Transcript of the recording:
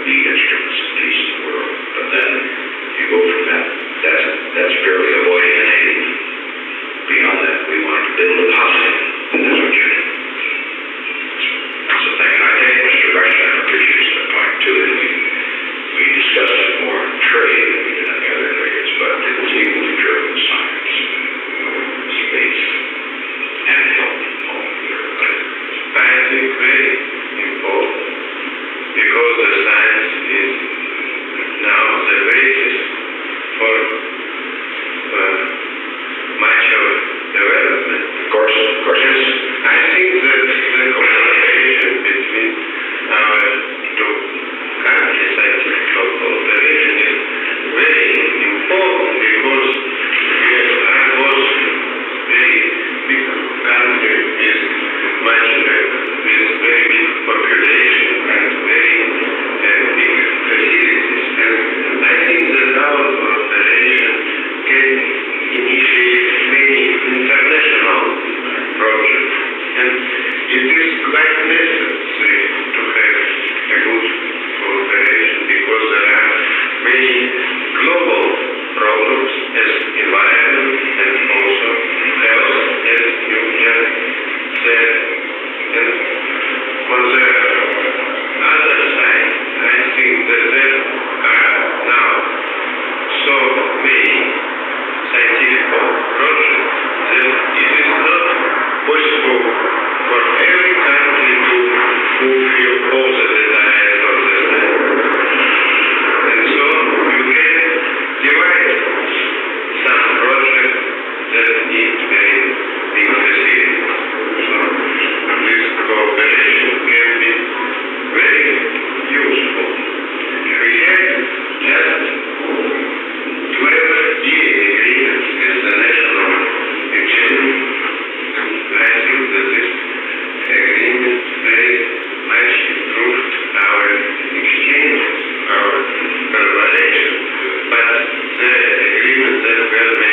the instruments of peace in the world. But then you go from that. That's barely avoiding an aid. Beyond that, we want to build a positive, and that's what you're doing. That's the thing. And I think Mr. Reichstein appreciates that point too. And we discussed it more in trade than we did in the other areas, but it was equally driven science, space, and health. I think very important because the science is now the basis for much of development. Of course. Yes, I think that the cooperation between our two countries, scientific cooperation, is very important because I was very big country with much with very big population and very big facilities, and I think that our cooperation can initiate many international projects, and it is quite necessary to have a good cooperation because there are many global problems as environment and also health, as you can say. And on the other side, I think that there are now so many scientific projects that it is not possible for every country to fulfill all the desires of the state. And so you can divide some projects that need very big facilities. So this cooperation can be very useful. We had just 12 agreements with the national exchange. I think that this agreement very much improved our exchange, our collaboration. But the agreement that were